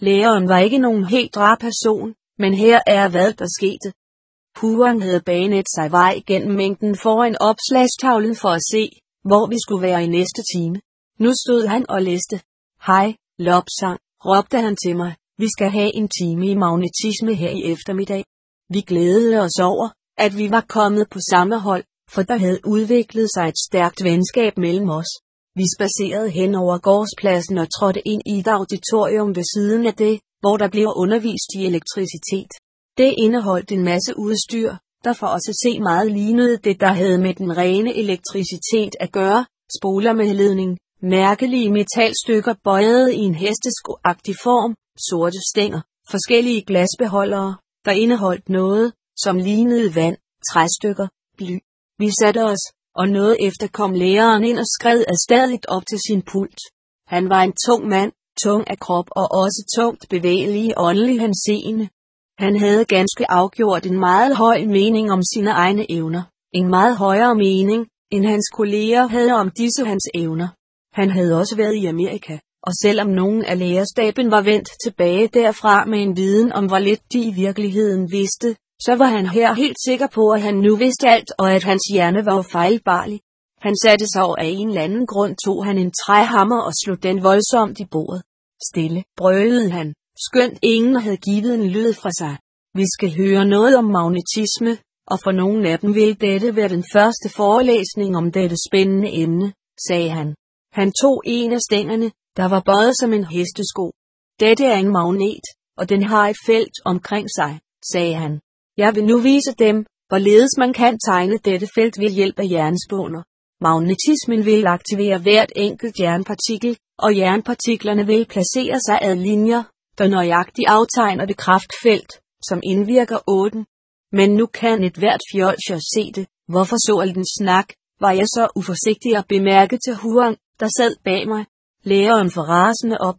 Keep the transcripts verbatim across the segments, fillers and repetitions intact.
Læreren var ikke nogen helt rar person, men her er hvad der skete. Huang havde banet sig vej gennem mængden foran opslagstavlen for at se, hvor vi skulle være i næste time. Nu stod han og læste. Hej, Lobsang, råbte han til mig. Vi skal have en time i magnetisme her i eftermiddag. Vi glædede os over, at vi var kommet på samme hold, for der havde udviklet sig et stærkt venskab mellem os. Vi spacerede hen over gårdspladsen og trådte ind i et auditorium ved siden af det, hvor der blev undervist i elektricitet. Det indeholdt en masse udstyr, der for os at se meget lignede det, der havde med den rene elektricitet at gøre, spoler med ledning, mærkelige metalstykker bøjet i en hesteskoagtig form, sorte stænger, forskellige glasbeholdere, der indeholdt noget, som lignede vand, træstykker, bly. Vi satte os, og noget efter kom læreren ind og skred afstadigt op til sin pult. Han var en tung mand, tung af krop og også tungt bevægelig i åndelig henseende. Han havde ganske afgjort en meget høj mening om sine egne evner, en meget højere mening, end hans kolleger havde om disse hans evner. Han havde også været i Amerika, og selvom nogen af lærerstaben var vendt tilbage derfra med en viden om hvor lidt de i virkeligheden vidste, så var han her helt sikker på, at han nu vidste alt, og at hans hjerne var fejlbarlig. Han satte sig over af en eller anden grund, tog han en træhammer og slog den voldsomt i bordet. Stille, brølede han, skønt ingen havde givet en lyd fra sig. Vi skal høre noget om magnetisme, og for nogen af dem vil dette være den første forelæsning om dette spændende emne, sagde han. Han tog en af stængerne, der var bøjet som en hestesko. Dette er en magnet, og den har et felt omkring sig, sagde han. Jeg vil nu vise dem, hvorledes man kan tegne dette felt ved hjælp af jernspåner. Magnetismen vil aktivere hvert enkelt jernpartikel, og jernpartiklerne vil placere sig ad linjer, der nøjagtigt aftegner det kraftfelt, som indvirker åden. Men nu kan et hvert fjolsjer se det. Hvorfor så al den snak, var jeg så uforsigtig at bemærke til Huang, der sad bag mig. Læreren for rasende op.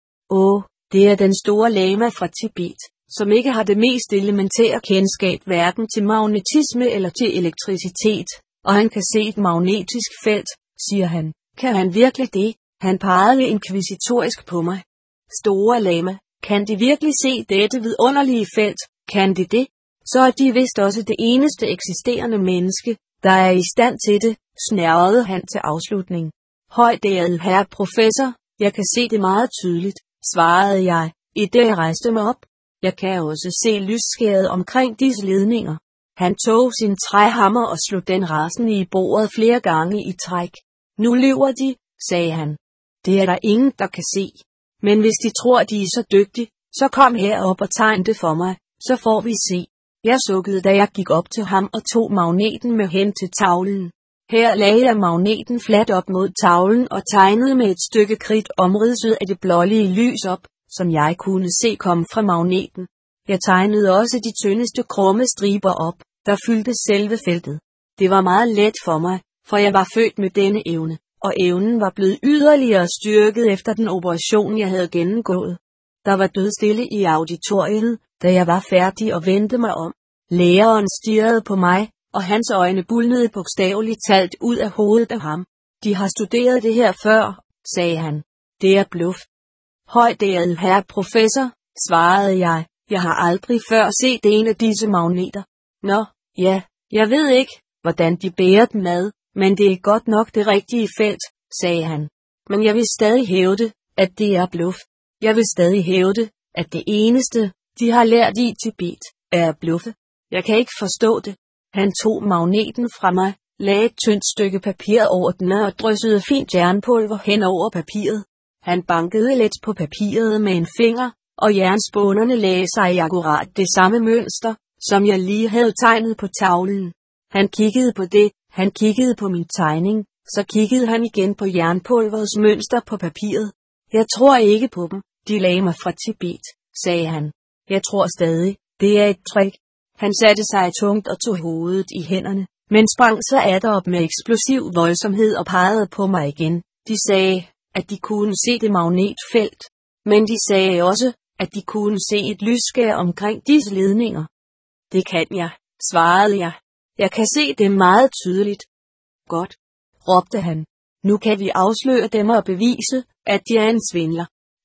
Åh, det er den store lama fra Tibet, som ikke har det mest elementære kendskab hverken til magnetisme eller til elektricitet, og han kan se et magnetisk felt, siger han. Kan han virkelig det? Han pegede inkvisitorisk på mig. Store lama, kan de virkelig se dette vidunderlige felt? Kan de det? Så er de vist også det eneste eksisterende menneske, der er i stand til det, snærrede han til afslutning. Højdærede herre professor, jeg kan se det meget tydeligt, svarede jeg, i det jeg rejste mig op. Jeg kan også se lysskæret omkring disse ledninger. Han tog sin træhammer og slog den rasende i bordet flere gange i træk. Nu lyver de, sagde han. Det er der ingen, der kan se. Men hvis de tror, de er så dygtige, så kom herop og tegn det for mig, så får vi se. Jeg sukkede, da jeg gik op til ham og tog magneten med hen til tavlen. Her lagde jeg magneten fladt op mod tavlen og tegnede med et stykke kridt omridset af det blålige lys op, som jeg kunne se komme fra magneten. Jeg tegnede også de tyndeste krumme striber op, der fyldte selve feltet. Det var meget let for mig, for jeg var født med denne evne, og evnen var blevet yderligere styrket efter den operation, jeg havde gennemgået. Der var dødstille i auditoriet, da jeg var færdig og vendte mig om. Læreren stirrede på mig, og hans øjne bulnede bogstaveligt talt ud af hovedet af ham. De har studeret det her før, sagde han. Det er bluff. Højdærede herre professor, svarede jeg. Jeg har aldrig før set en af disse magneter. Nå, ja, jeg ved ikke, hvordan de bærer dem ad, men det er godt nok det rigtige felt, sagde han. Men jeg vil stadig hævde, at det er bluff. Jeg vil stadig hævde, at det eneste, de har lært i Tibet, er at bluffe. Jeg kan ikke forstå det. Han tog magneten fra mig, lagde et tyndt stykke papir over den og dryssede fint jernpulver hen over papiret. Han bankede let på papiret med en finger, og jernspånerne lagde sig i akkurat det samme mønster, som jeg lige havde tegnet på tavlen. Han kiggede på det, han kiggede på min tegning, så kiggede han igen på jernpulverets mønster på papiret. Jeg tror ikke på dem, de lagde mig fra Tibet, sagde han. Jeg tror stadig, det er et trick. Han satte sig tungt og tog hovedet i hænderne, men sprang så atter op med eksplosiv voldsomhed og pegede på mig igen. De sagde, at de kunne se det magnetfelt, men de sagde også, at de kunne se et lysskær omkring disse ledninger. Det kan jeg, svarede jeg. Jeg kan se det meget tydeligt. Godt, råbte han. Nu kan vi afsløre dem og bevise, at de er en svindler.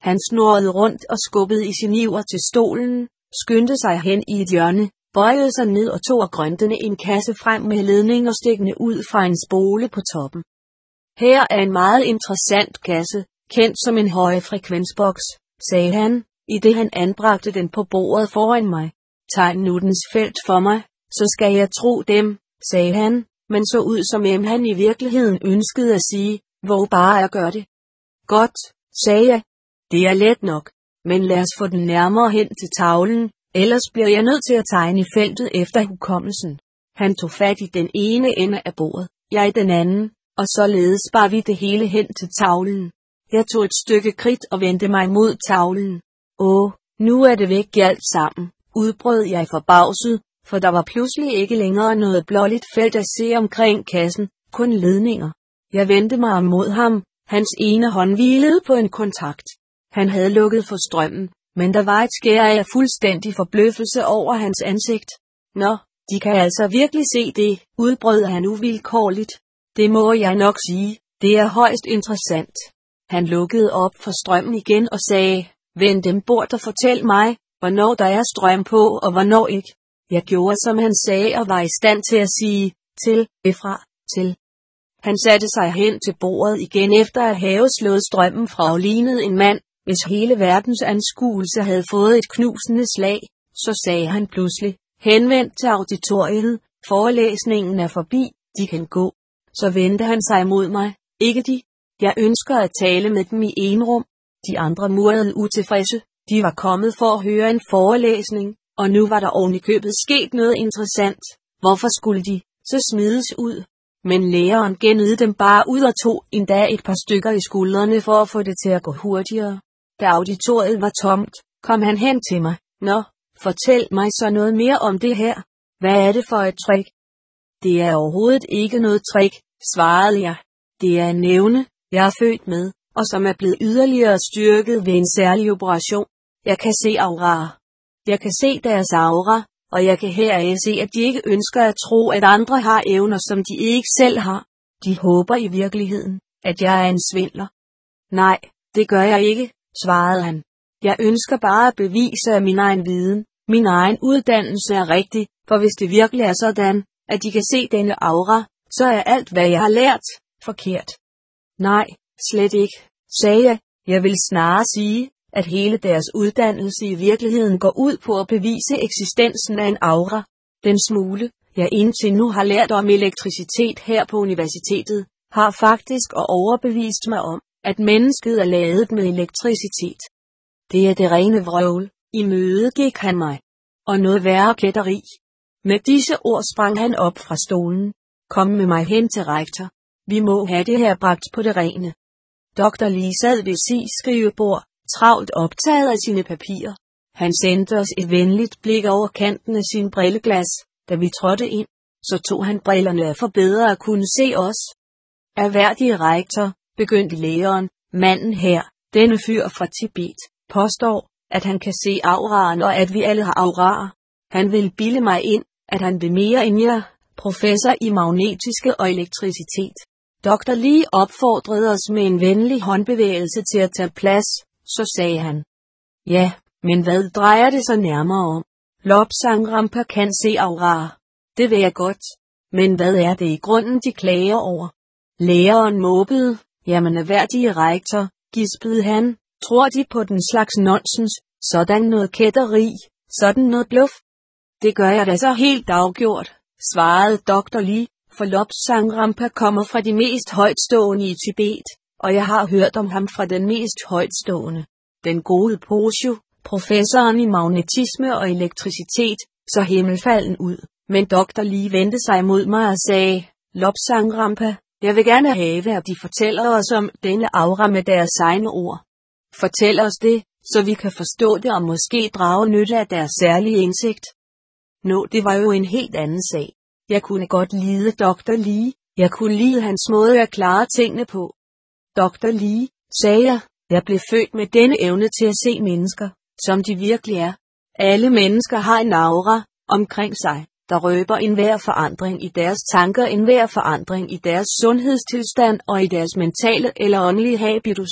Han snurrede rundt og skubbede i sin iver til stolen, skyndte sig hen i et hjørne, bøjede sig ned og tog af grøntene en kasse frem med ledninger stikkende ud fra en spole på toppen. Her er en meget interessant kasse, kendt som en højfrekvensboks, sagde han, i det han anbragte den på bordet foran mig. Tegn nu dens felt for mig, så skal jeg tro dem, sagde han, men så ud som om han i virkeligheden ønskede at sige, hvor bare jeg gør det. Godt, sagde jeg. Det er let nok, men lad os få den nærmere hen til tavlen, ellers bliver jeg nødt til at tegne i feltet efter hukommelsen. Han tog fat i den ene ende af bordet, jeg i den anden, og således bar vi det hele hen til tavlen. Jeg tog et stykke kridt og vendte mig mod tavlen. Åh, nu er det væk alt sammen, udbrød jeg forbavset, for der var pludselig ikke længere noget blåligt felt at se omkring kassen, kun ledninger. Jeg vendte mig mod ham, hans ene hånd hvilede på en kontakt. Han havde lukket for strømmen, men der var et skær af fuldstændig forbløffelse over hans ansigt. Nå, de kan altså virkelig se det, udbrød han uvilkårligt. Det må jeg nok sige, det er højst interessant. Han lukkede op for strømmen igen og sagde, vend dem bort og fortæl mig, hvornår der er strøm på og hvornår ikke. Jeg gjorde som han sagde og var i stand til at sige, til, fra, til. Han satte sig hen til bordet igen efter at have slået strømmen fra og lignede en mand, hvis hele verdens anskuelse havde fået et knusende slag. Så sagde han pludselig, henvendt til auditoriet, forelæsningen er forbi, de kan gå. Så vendte han sig mod mig, ikke de. Jeg ønsker at tale med dem i enrum. De andre murrede utilfredse, de var kommet for at høre en forelæsning, og nu var der oven i købet sket noget interessant. Hvorfor skulle de så smides ud? Men læreren genede dem bare ud og tog endda et par stykker i skuldrene for at få det til at gå hurtigere. Da auditoriet var tomt, kom han hen til mig. Nå, fortæl mig så noget mere om det her. Hvad er det for et trick? Det er overhovedet ikke noget trick, svarede jeg. Det er en nævne, jeg er født med, og som er blevet yderligere styrket ved en særlig operation. Jeg kan se auraer. Jeg kan se deres aura, og jeg kan heraf se, at de ikke ønsker at tro, at andre har evner, som de ikke selv har. De håber i virkeligheden, at jeg er en svindler. Nej, det gør jeg ikke, svarede han. Jeg ønsker bare at bevise, at min egen viden, min egen uddannelse er rigtig, for hvis det virkelig er sådan, at de kan se denne aura, så er alt, hvad jeg har lært, forkert. Nej, slet ikke, sagde jeg. Jeg vil snarere sige, at hele deres uddannelse i virkeligheden går ud på at bevise eksistensen af en aura. Den smule, jeg indtil nu har lært om elektricitet her på universitetet, har faktisk og overbevist mig om, at mennesket er ladet med elektricitet. Det er det rene vrøvl. I møde gik han mig. Og noget værre kætteri. Med disse ord sprang han op fra stolen. Kom med mig hen til rektor. Vi må have det her bragt på det rene. doktor Lee sad ved sit skrivebord, travlt optaget af sine papirer. Han sendte os et venligt blik over kanten af sin brilleglas, da vi trådte ind. Så tog han brillerne af for bedre at kunne se os. Erhverdige rektor, begyndte læreren, manden her, denne fyr fra Tibet, påstår, at han kan se auraen og at vi alle har auraer. Han vil bilde mig ind, at han vil mere end jeg, professor i magnetiske og elektricitet. doktor Lee opfordrede os med en venlig håndbevægelse til at tage plads, så sagde han. Ja, men hvad drejer det sig nærmere om? Lobsang-Rampa kan se auraer. Det vil jeg godt. Men hvad er det i grunden, de klager over? Læreren måbede. Jamen erhverdige rektor, gispede han. Tror de på den slags nonsens, sådan noget kætteri, sådan noget bluff? Det gør jeg da så helt afgjort, svarede doktor Lee, for Lobsang-Rampa kommer fra de mest højtstående i Tibet, og jeg har hørt om ham fra den mest højtstående. Den gode Posho, professoren i magnetisme og elektricitet, så himmelfalden ud, men doktor Lee vendte sig mod mig og sagde, Lobsang-Rampa, jeg vil gerne have, at de fortæller os om denne aura med deres egne ord. Fortæl os det, så vi kan forstå det og måske drage nytte af deres særlige indsigt. Nå, det var jo en helt anden sag. Jeg kunne godt lide doktor Lee, jeg kunne lide hans måde at klare tingene på. doktor Lee, sagde jeg, jeg blev født med denne evne til at se mennesker, som de virkelig er. Alle mennesker har en aura omkring sig, der røber enhver forandring i deres tanker, enhver forandring i deres sundhedstilstand og i deres mentale eller åndelige habitus.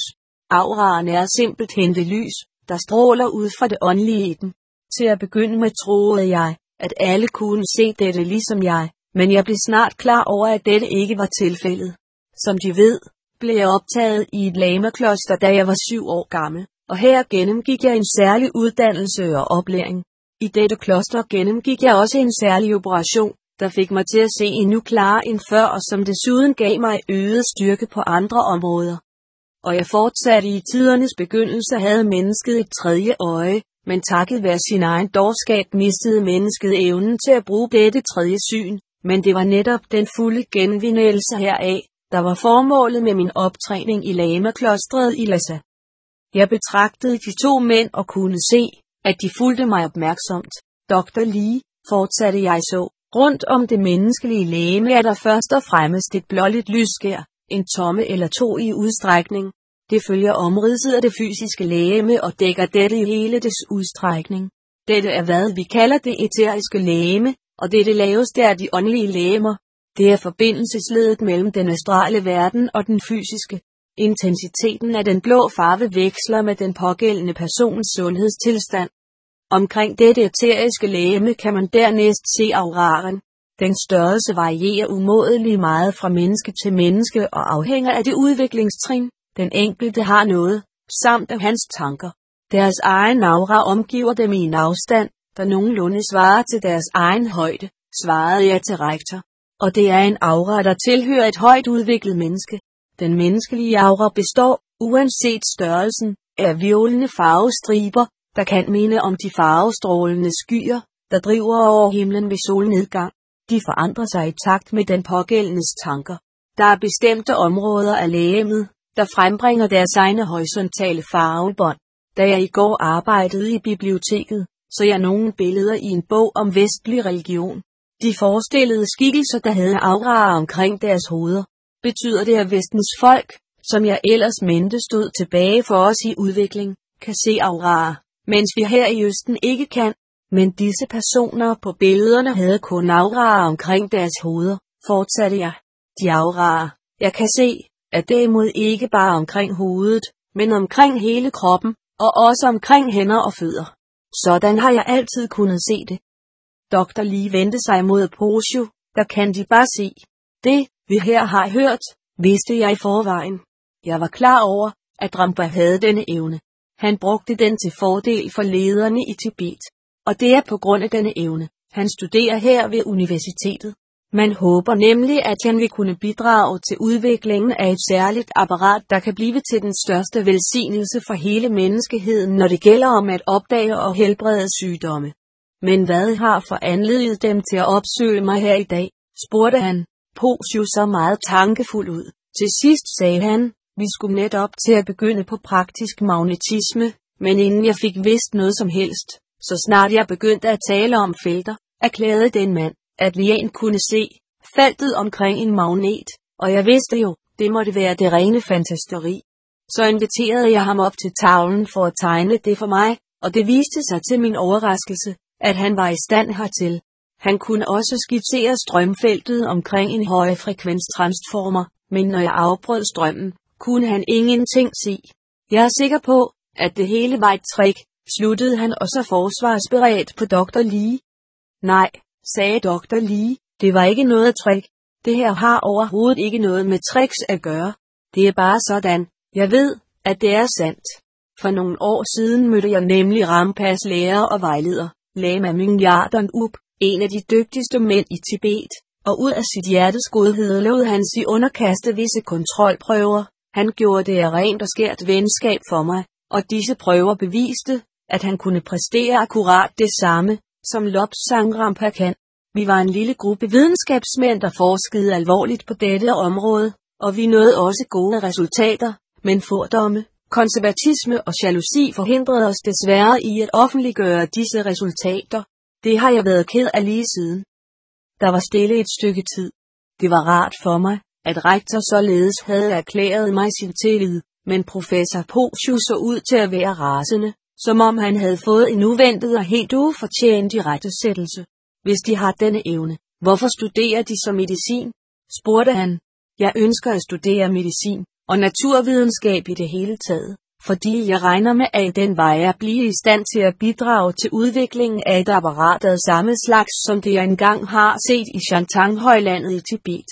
Auraen er simpelthen det lys, der stråler ud fra det åndelige i den. Til at begynde med troede jeg, at alle kunne se dette ligesom jeg, men jeg blev snart klar over, at dette ikke var tilfældet. Som de ved, blev jeg optaget i et lamakloster, da jeg var syv år gammel, og her gennemgik jeg en særlig uddannelse og oplæring. I dette kloster gennemgik jeg også en særlig operation, der fik mig til at se endnu klarere end før, og som desuden gav mig øget styrke på andre områder. Og jeg fortsatte i tidernes begyndelse havde mennesket et tredje øje, men takket være sin egen dårskab mistede mennesket evnen til at bruge dette tredje syn, men det var netop den fulde genvindelse heraf, der var formålet med min optræning i lamaklostret i Lhasa. Jeg betragtede de to mænd og kunne se, at de fulgte mig opmærksomt. doktor Lee, fortsatte jeg så, rundt om det menneskelige legeme er der først og fremmest et blåligt lysskær, en tomme eller to i udstrækning. Det følger omridset af det fysiske legeme og dækker dette i hele dets udstrækning. Dette er hvad vi kalder det æteriske legeme, og det er det laveste af de åndelige legemer. Det er forbindelsesledet mellem den astrale verden og den fysiske. Intensiteten af den blå farve veksler med den pågældende persons sundhedstilstand. Omkring dette æteriske legeme kan man dernæst se auraen. Den størrelse varierer umådeligt meget fra menneske til menneske og afhænger af det udviklingstrin, den enkelte har nået, samt af hans tanker. Deres egen aura omgiver dem i en afstand, der nogenlunde svarer til deres egen højde, svarede jeg til rektor. Og det er en aura, der tilhører et højt udviklet menneske. Den menneskelige aura består, uanset størrelsen, af violende farvestriber, der kan minde om de farvestrålende skyer, der driver over himlen ved solnedgang. De forandrer sig i takt med den pågældendes tanker. Der er bestemte områder af legemet, der frembringer deres egne horisontale farvebånd. Da jeg i går arbejdede i biblioteket, så jeg nogle billeder i en bog om vestlig religion. De forestillede skikkelser, der havde auraer omkring deres hoveder. Betyder det, at vestens folk, som jeg ellers mente stod tilbage for os i udvikling, kan se auraer, mens vi her i Østen ikke kan? Men disse personer på billederne havde kun auraer omkring deres hoveder, fortsatte jeg. De auraer, jeg kan se, er derimod ikke bare omkring hovedet, men omkring hele kroppen, og også omkring hænder og fødder. Sådan har jeg altid kunnet se det. doktor Lee vendte sig mod Posio, der kan de bare se. Det, vi her har hørt, vidste jeg i forvejen. Jeg var klar over, at Rampa havde denne evne. Han brugte den til fordel for lederne i Tibet. Og det er på grund af denne evne, han studerer her ved universitetet. Man håber nemlig, at han vil kunne bidrage til udviklingen af et særligt apparat, der kan blive til den største velsignelse for hele menneskeheden, når det gælder om at opdage og helbrede sygdomme. Men hvad har foranlediget dem til at opsøge mig her i dag, spurgte han. Posio så meget tankefuld ud. Til sidst sagde han, vi skulle netop til at begynde på praktisk magnetisme, men inden jeg fik vidst noget som helst, så snart jeg begyndte at tale om felter, erklærede den mand, at Lian kunne se feltet omkring en magnet, og jeg vidste jo, det måtte være det rene fantasteri. Så inviterede jeg ham op til tavlen for at tegne det for mig, og det viste sig til min overraskelse, at han var i stand hertil. Han kunne også skitsere strømfeltet omkring en højfrekvenstransformer, men når jeg afbrød strømmen, kunne han ingenting se. Jeg er sikker på, at det hele var et trick, sluttede han og så forsvarsberedt på doktor Lee. Nej, sagde doktor Lee, det var ikke noget trick. Det her har overhovedet ikke noget med tricks at gøre. Det er bare sådan, jeg ved, at det er sandt. For nogle år siden mødte jeg nemlig Rampas lærer og vejleder, Lama Mingyardon Up, en af de dygtigste mænd i Tibet, og ud af sit hjertes godhed lod han sig underkaste visse kontrolprøver. Han gjorde det af rent og skært venskab for mig, og disse prøver beviste, at han kunne præstere akkurat det samme, som Lobsang Rampa kan. Vi var en lille gruppe videnskabsmænd, der forskede alvorligt på dette område, og vi nåede også gode resultater, men fordomme, konservatisme og jalousi forhindrede os desværre i at offentliggøre disse resultater. Det har jeg været ked af lige siden. Der var stille et stykke tid. Det var rart for mig, at rektor således havde erklæret mig sin tillid, men professor Posio så ud til at være rasende, som om han havde fået en uventet og helt ufortjent irettesættelse. Hvis de har denne evne, hvorfor studerer de så medicin? Spurgte han. Jeg ønsker at studere medicin, og naturvidenskab i det hele taget, fordi jeg regner med, at den vej er blive i stand til at bidrage til udviklingen af et apparat af samme slags, som det jeg engang har set i Shantung-højlandet i Tibet.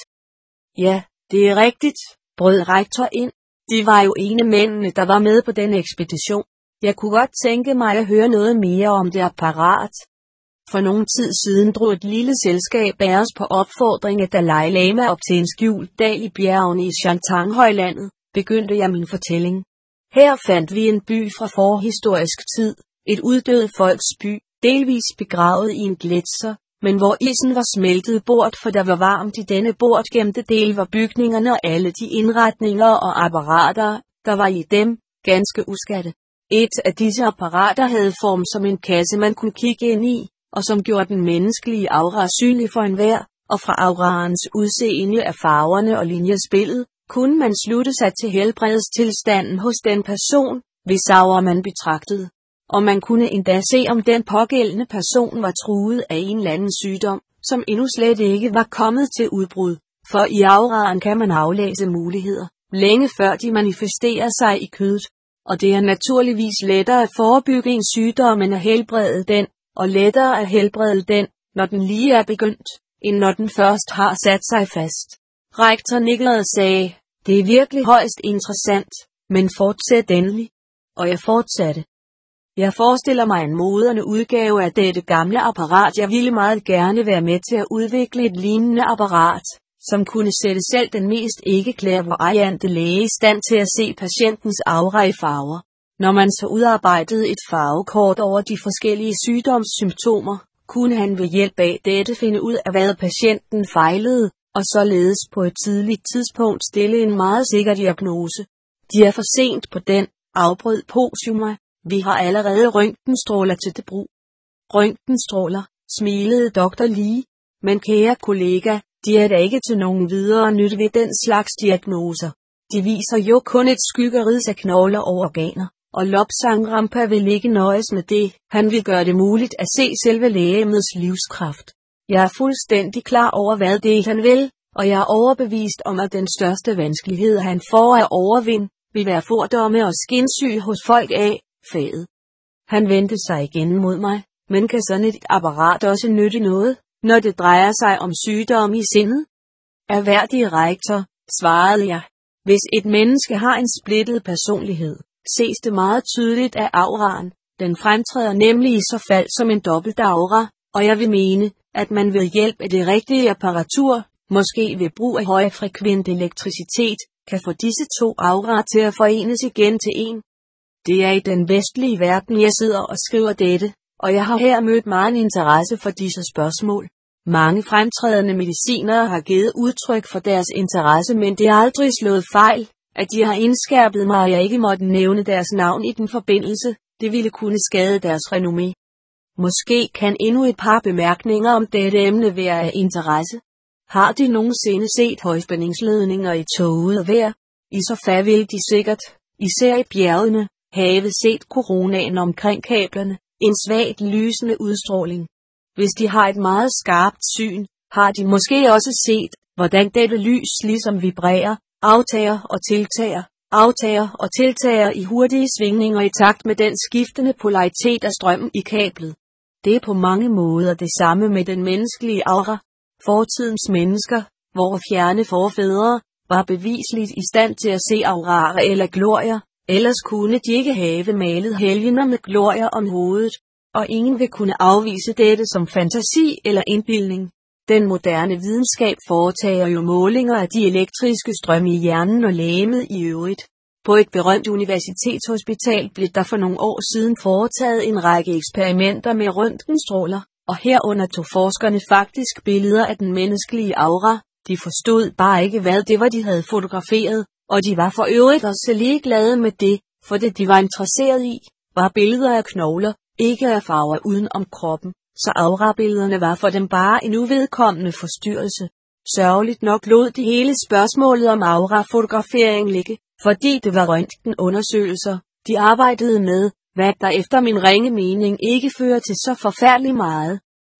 Ja, det er rigtigt, brød rektor ind. De var jo ene mændene, der var med på den ekspedition. Jeg kunne godt tænke mig at høre noget mere om det apparat. For nogen tid siden drog et lille selskab af os på opfordring af Dalai Lama op til en skjult dal i bjergene i Shantung-højlandet, begyndte jeg min fortælling. Her fandt vi en by fra forhistorisk tid, et uddød folks by, delvis begravet i en gletsjer, men hvor isen var smeltet bort, for der var varmt i denne bortgemte del var bygningerne og alle de indretninger og apparater, der var i dem, ganske uskatte. Et af disse apparater havde form som en kasse, man kunne kigge ind i, og som gjorde den menneskelige aura synlig for enhver, og fra auraens udseende af farverne og linjespillet, kunne man slutte sig til helbredstilstanden hos den person, hvis aura man betragtede. Og man kunne endda se, om den pågældende person var truet af en eller anden sygdom, som endnu slet ikke var kommet til udbrud, for i auraen kan man aflæse muligheder, længe før de manifesterer sig i kødet. Og det er naturligvis lettere at forebygge en sygdom end at helbrede den, og lettere at helbrede den, når den lige er begyndt, end når den først har sat sig fast. Rektor nikkede og sagde, det er virkelig højst interessant, men fortsæt endelig. Og jeg fortsatte. Jeg forestiller mig en moderne udgave af dette gamle apparat. Jeg ville meget gerne være med til at udvikle et lignende apparat, som kunne sætte selv den mest ikke-clairvoyante læge i stand til at se patientens aura i farver. Når man så udarbejdede et farvekort over de forskellige sygdomssymptomer, kunne han ved hjælp af dette finde ud af, hvad patienten fejlede, og således på et tidligt tidspunkt stille en meget sikker diagnose. De er for sent på den, afbrød Posuma. Vi har allerede røntgenstråler til det brug. Røntgenstråler, smilede doktor Lee. Men kære kollega, de er da ikke til nogen videre nytte ved den slags diagnoser. De viser jo kun et skyggerids af knogler og organer, og Lobsang-Rampa vil ikke nøjes med det. Han vil gøre det muligt at se selve lægemets livskraft. Jeg er fuldstændig klar over, hvad det han vil, og jeg er overbevist om, at den største vanskelighed, han får at overvinde, vil være fordomme og skinsyg hos folk af faget. Han vendte sig igen mod mig, men kan sådan et apparat også nytte noget, når det drejer sig om sygdom i sindet? Erhverdige rektor, svarede jeg. Hvis et menneske har en splittet personlighed, ses det meget tydeligt af auraen. Den fremtræder nemlig i så fald som en dobbelt aura, og jeg vil mene, at man ved hjælp af det rigtige apparatur, måske ved brug af højfrekvent elektricitet, kan få disse to auraer til at forenes igen til en. Det er i den vestlige verden, jeg sidder og skriver dette, og jeg har her mødt meget interesse for disse spørgsmål. Mange fremtrædende medicinere har givet udtryk for deres interesse, men det har aldrig slået fejl, at de har indskærpet mig, at jeg ikke måtte nævne deres navn i den forbindelse. Det ville kunne skade deres renommé. Måske kan endnu et par bemærkninger om dette emne være af interesse. Har de nogensinde set højspændingsledninger i toget og vejr? I så fald vil de sikkert, især i bjergene, have set coronaen omkring kablerne, en svagt lysende udstråling. Hvis de har et meget skarpt syn, har de måske også set, hvordan dette lys ligesom vibrerer, aftager og tiltager, aftager og tiltager i hurtige svingninger i takt med den skiftende polaritet af strømmen i kablet. Det er på mange måder det samme med den menneskelige aura. Fortidens mennesker, vore fjerne forfædre, var bevisligt i stand til at se aurarer eller glorier, ellers kunne de ikke have malet helgener med glorier om hovedet, og ingen vil kunne afvise dette som fantasi eller indbildning. Den moderne videnskab foretager jo målinger af de elektriske strømme i hjernen og legemet i øvrigt. På et berømt universitetshospital blev der for nogle år siden foretaget en række eksperimenter med røntgenstråler, og herunder tog forskerne faktisk billeder af den menneskelige aura. De forstod bare ikke, hvad det var, de havde fotograferet, og de var for øvrigt også ligeglade med det, for det de var interesseret i, var billeder af knogler, ikke af farver uden om kroppen, så aurabillederne var for dem bare en uvedkommende forstyrrelse. Sørgeligt nok lod de hele spørgsmålet om aura-fotografering ligge, fordi det var røntgenundersøgelser, de arbejdede med, hvad der efter min ringe mening ikke fører til så forfærdelig meget.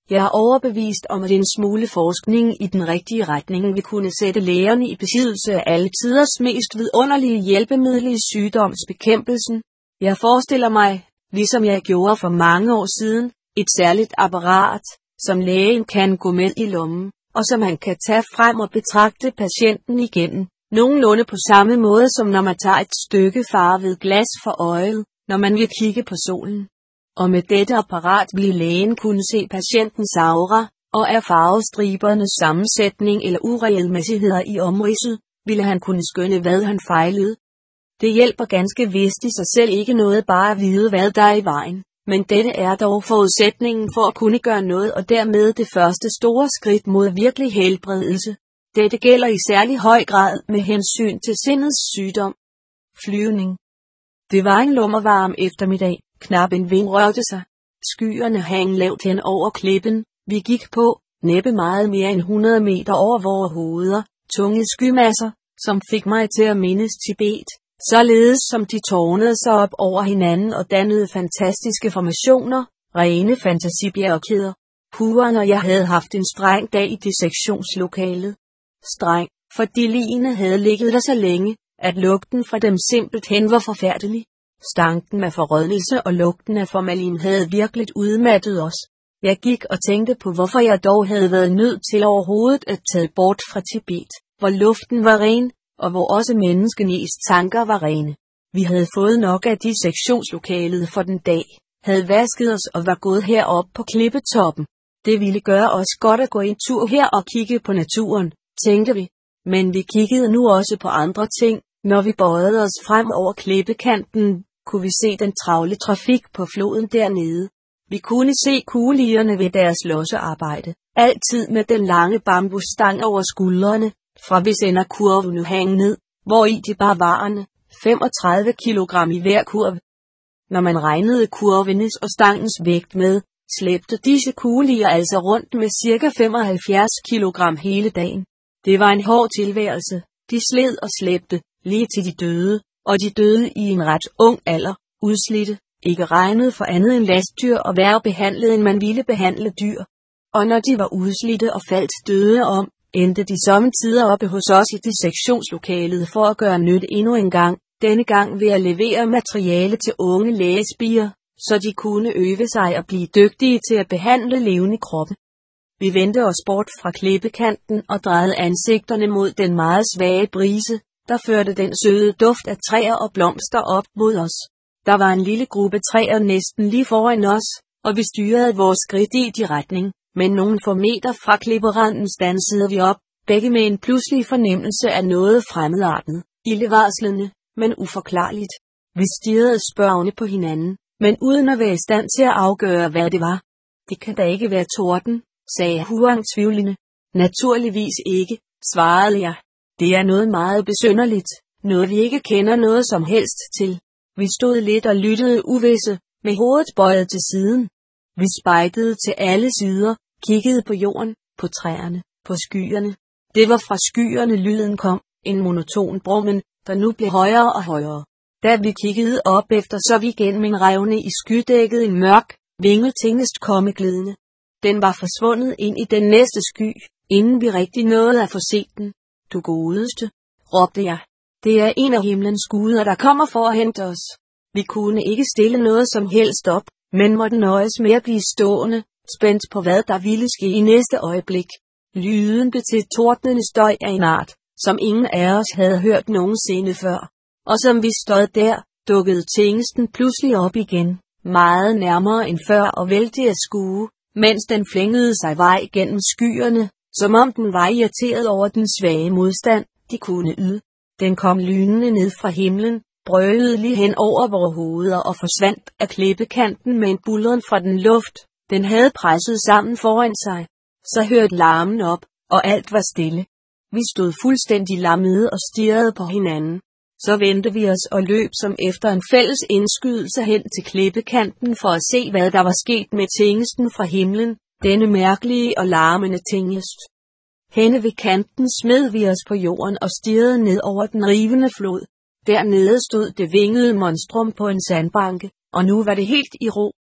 Jeg er overbevist om, at en smule forskning i den rigtige retning vil kunne sætte lægerne i besiddelse af alle tiders mest vidunderlige hjælpemiddel i sygdomsbekæmpelsen. Jeg forestiller mig, ligesom jeg gjorde for mange år siden, et særligt apparat, som lægen kan gå med i lommen, og som han kan tage frem og betragte patienten igennem, nogenlunde på samme måde som når man tager et stykke farvet glas for øjet, når man vil kigge på solen. Og med dette apparat ville lægen kunne se patientens aura, og af farvestribernes sammensætning eller uregelmæssigheder i omridset, ville han kunne skønne, hvad han fejlede. Det hjælper ganske vist i sig selv ikke noget bare at vide, hvad der er i vejen, men dette er dog forudsætningen for at kunne gøre noget og dermed det første store skridt mod virkelig helbredelse. Dette gælder i særlig høj grad med hensyn til sindets sygdom. Flyvning. Det var en lummervarm eftermiddag, knap en vind rørte sig. Skyerne hang lavt hen over klippen, vi gik på, næppe meget mere end hundrede meter over vores hoveder, tunge skymasser, som fik mig til at mindes Tibet, således som de tårnede sig op over hinanden og dannede fantastiske formationer, rene fantasibjergkæder. Puren og jeg havde haft en streng dag i dissektionslokalet. Streng, fordi ligene havde ligget der så længe, at lugten fra dem simpelthen var forfærdelig. Stanken af forrådnelse og lugten af formalin havde virkelig udmattet os. Jeg gik og tænkte på, hvorfor jeg dog havde været nødt til overhovedet at tage bort fra Tibet, hvor luften var ren, og hvor også menneskenes tanker var rene. Vi havde fået nok af dissektionslokalet for den dag, havde vasket os og var gået herop på klippetoppen. Det ville gøre os godt at gå en tur her og kigge på naturen, tænkte vi. Men vi kiggede nu også på andre ting. Når vi bøjede os frem over klippekanten, kunne vi se den travle trafik på floden dernede. Vi kunne se kuglierne ved deres lossearbejde, altid med den lange bambusstang over skuldrene, fra hvis ender kurven nu hang ned, hvori de bar varerne, femogtredive kilogram i hver kurv. Når man regnede kurvenes og stangens vægt med, slæbte disse kuglier altså rundt med cirka femoghalvfjerds kilogram hele dagen. Det var en hård tilværelse, de sled og slæbte, lige til de døde, og de døde i en ret ung alder, udslidte, ikke regnet for andet end lastdyr og værre behandlet end man ville behandle dyr. Og når de var udslidte og faldt døde om, endte de sommetider oppe hos os i dissektionslokalet for at gøre nytte endnu en gang, denne gang ved at levere materiale til unge lægespirer, så de kunne øve sig og blive dygtige til at behandle levende kroppe. Vi vendte os bort fra klippekanten og drejede ansigterne mod den meget svage brise, der førte den søde duft af træer og blomster op mod os. Der var en lille gruppe træer næsten lige foran os, og vi styrede vores skridt i de retning, men nogle få meter fra klipperanden standsede vi op, begge med en pludselig fornemmelse af noget fremmedartet, ildevarslende, men uforklarligt. Vi stirrede spørgende på hinanden, men uden at være i stand til at afgøre, hvad det var. Det kan da ikke være torden, sagde Huang tvivlende. Naturligvis ikke, svarede jeg. Det er noget meget besynderligt, noget vi ikke kender noget som helst til. Vi stod lidt og lyttede uvisse, med hovedet bøjet til siden. Vi spejtede til alle sider, kiggede på jorden, på træerne, på skyerne. Det var fra skyerne lyden kom, en monoton brummen, der nu blev højere og højere. Da vi kiggede op efter, så vi gennem en revne i skydækket en mørk, vinget tingest komme glidende. Den var forsvundet ind i den næste sky, inden vi rigtig nåede at få set den. Du godeste, råbte jeg. Det er en af himlens guder, der kommer for at hente os. Vi kunne ikke stille noget som helst op, men måtte nøjes med at blive stående, spændt på hvad der ville ske i næste øjeblik. Lyden blev til tordnende støj af en art, som ingen af os havde hørt nogensinde før. Og som vi stod der, dukkede tingsten pludselig op igen, meget nærmere end før og vældig at skue, mens den flængede sig vej gennem skyerne, som om den var irriteret over den svage modstand, de kunne yde. Den kom lynende ned fra himlen, brølede lige hen over vores hoveder og forsvandt af klippekanten med en buldren fra den luft, den havde presset sammen foran sig. Så hørte larmen op, og alt var stille. Vi stod fuldstændig lammede og stirrede på hinanden. Så vendte vi os og løb som efter en fælles indskydelse hen til klippekanten for at se, hvad der var sket med tingsten fra himlen, denne mærkelige og larmende tingest. Henne ved kanten smed vi os på jorden og stirrede ned over den rivende flod. Dernede stod det vingede monstrum på en sandbanke, og nu var det helt i ro.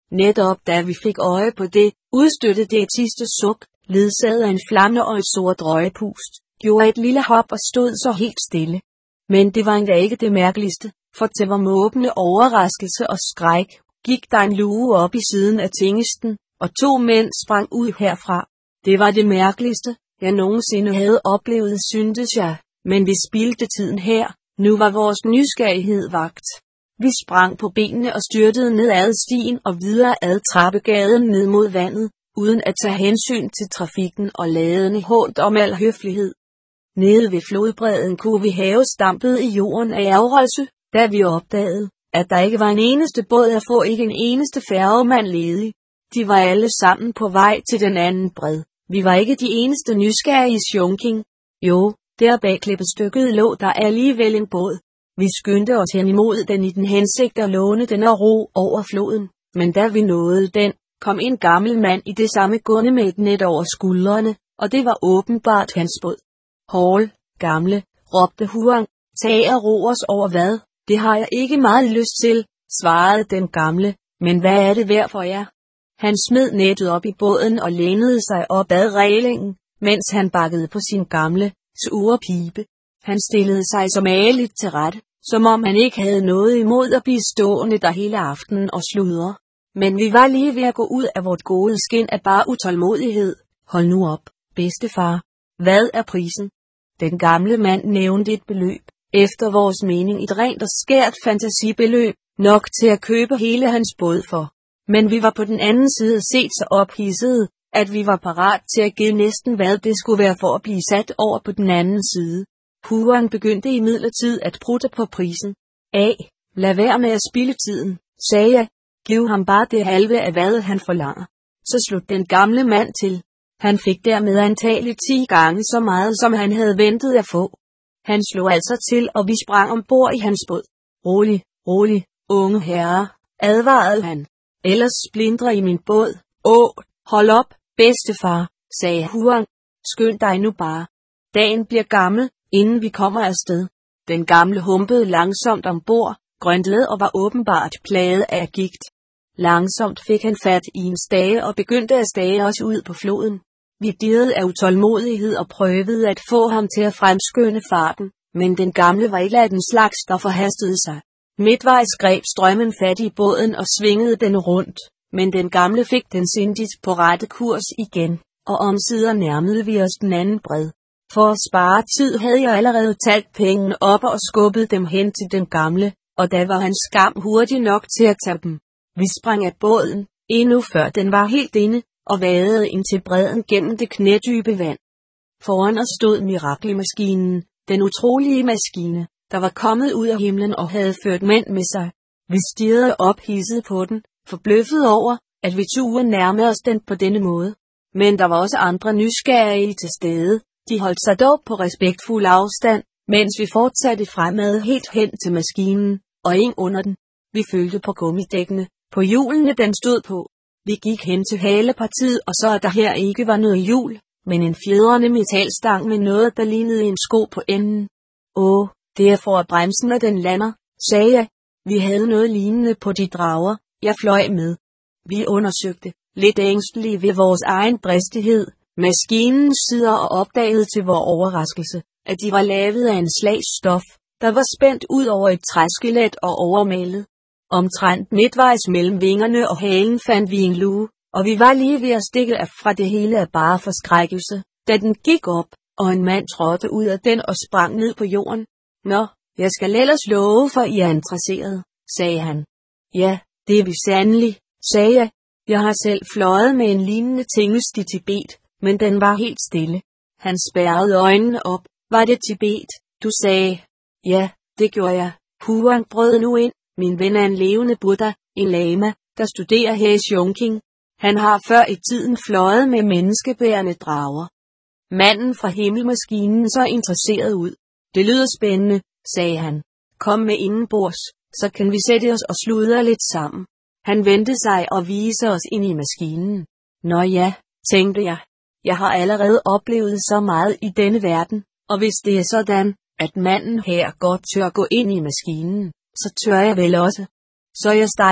Netop da vi fik øje på det, udstødte det et sidste suk, ledsaget af en flamme og et sort røgpust, gjorde et lille hop og stod så helt stille. Men det var endda ikke det mærkeligste, for til vor måbende overraskelse og skræk, gik der en luge op i siden af tingesten, og to mænd sprang ud herfra. Det var det mærkeligste, jeg nogensinde havde oplevet, syntes jeg, men vi spildte tiden her, nu var vores nysgerrighed vakt. Vi sprang på benene og styrtede ned ad stien og videre ad trappegaden ned mod vandet, uden at tage hensyn til trafikken og ladende hånt om al høflighed. Nede ved flodbredden kunne vi have stampet i jorden af ærgrelse, da vi opdagede, at der ikke var en eneste båd at få, ikke en eneste færgemand ledig. De var alle sammen på vej til den anden bred. Vi var ikke de eneste nysgerrige i Chongqing. Jo, der bag klippestykket lå der alligevel en båd. Vi skyndte os hen imod den i den hensigt at låne den og ro over floden, men da vi nåede den, kom en gammel mand i det samme gunde med et net over skuldrene, og det var åbenbart hans båd. Hall, gamle, råbte Huang, tag og ro os over hvad? Det har jeg ikke meget lyst til, svarede den gamle, men hvad er det værd for jer? Han smed nettet op i båden og lænede sig op ad reglingen, mens han bakkede på sin gamle, sure pibe. Han stillede sig så mageligt til rette, som om han ikke havde noget imod at blive stående der hele aftenen og sludre. Men vi var lige ved at gå ud af vort gode skin af bare utålmodighed. Hold nu op, bedstefar. Hvad er prisen? Den gamle mand nævnte et beløb, efter vores mening et rent og skært fantasibeløb, nok til at købe hele hans båd for. Men vi var på den anden side set så ophidsede, at vi var parat til at give næsten hvad det skulle være for at blive sat over på den anden side. Huang begyndte imidlertid at prutte på prisen. A, lad være med at spilde tiden, sagde jeg. Giv ham bare det halve af hvad han forlanger. Så slog den gamle mand til. Han fik dermed antageligt ti gange så meget, som han havde ventet at få. Han slog altså til, og vi sprang ombord i hans båd. Rolig, rolig, unge herre, advarede han. Ellers splindrer i min båd. Åh, hold op, bedstefar, sagde Huang. Skynd dig nu bare. Dagen bliver gammel, inden vi kommer afsted. Den gamle humpede langsomt ombord, grøntede og var åbenbart plaget af gigt. Langsomt fik han fat i en stage og begyndte at stage os ud på floden. Vi dirrede af utålmodighed og prøvede at få ham til at fremskynde farten, men den gamle var ikke af den slags, der forhastede sig. Midtvejs greb strømmen fat i båden og svingede den rundt, men den gamle fik den sindigt på rette kurs igen, og omsider nærmede vi os den anden bred. For at spare tid havde jeg allerede talt pengene op og skubbet dem hen til den gamle, og da var hans skam hurtig nok til at tage dem. Vi sprang af båden, endnu før den var helt inde, og vadede ind til bredden gennem det knædybe vand. Foran os stod mirakelmaskinen, den utrolige maskine, der var kommet ud af himlen og havde ført mænd med sig. Vi stirrede ophidset på den, forbløffet over, at vi turde nærme os den på denne måde. Men der var også andre nysgerrige til stede. De holdt sig dog på respektfuld afstand, mens vi fortsatte fremad helt hen til maskinen, og ind under den. Vi følte på gummidækkene, på hjulene den stod på. Vi gik hen til halepartiet og så at der her ikke var noget hjul, men en fjedrende metalstang med noget, der lignede en sko på enden. Åh, det er for at bremsen, når den lander, sagde jeg. Vi havde noget lignende på de drager, jeg fløj med. Vi undersøgte, lidt ængstelige ved vores egen dristighed, maskinens sider og opdagede til vor overraskelse, at de var lavet af en slags stof, der var spændt ud over et træskelet og overmalet. Omtrent midtvejs mellem vingerne og halen fandt vi en luge, og vi var lige ved at stikke af fra det hele af bare forskrækkelse, da den gik op, og en mand trådte ud af den og sprang ned på jorden. Nå, jeg skal ellers love for, I er interesseret, sagde han. Ja, det er vi sandelig, sagde jeg. Jeg har selv fløjet med en lignende tingest i Tibet, men den var helt stille. Han spærrede øjnene op. Var det Tibet, du sagde? Ja, det gjorde jeg. Huang brød nu ind. Min ven er en levende Buddha, en lama, der studerer her i Chongqing. Han har før i tiden fløjet med menneskebærende drager. Manden fra himmelmaskinen så interesseret ud. Det lyder spændende, sagde han. Kom med indenbords, så kan vi sætte os og sludre lidt sammen. Han vendte sig og viste os ind i maskinen. Nå ja, tænkte jeg. Jeg har allerede oplevet så meget i denne verden, og hvis det er sådan, at manden her godt tør gå ind i maskinen, så tør jeg vel også. Så jeg steg ind,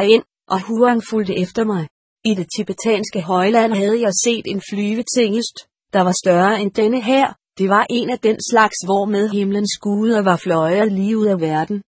og Huang fulgte efter mig. I det tibetanske højland havde jeg set en flyvetingest, der var større end denne her. Det var en af den slags, hvor med himlens guder var fløjet lige ud af verden.